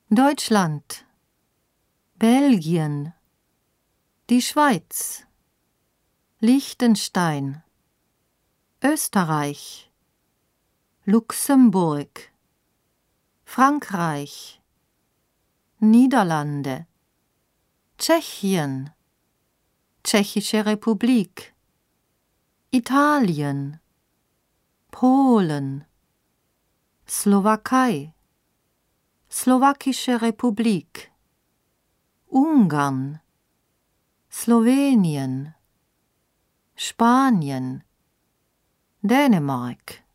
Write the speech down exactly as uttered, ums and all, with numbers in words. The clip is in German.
Deutschland, Belgien, die Schweiz, Liechtenstein, Österreich, Luxemburg, Frankreich, Niederlande, Tschechien, Tschechische Republik, Italien, Polen, Slowakei, Slowakische Republik, Ungarn, Slowenien, Spanien, Dänemark,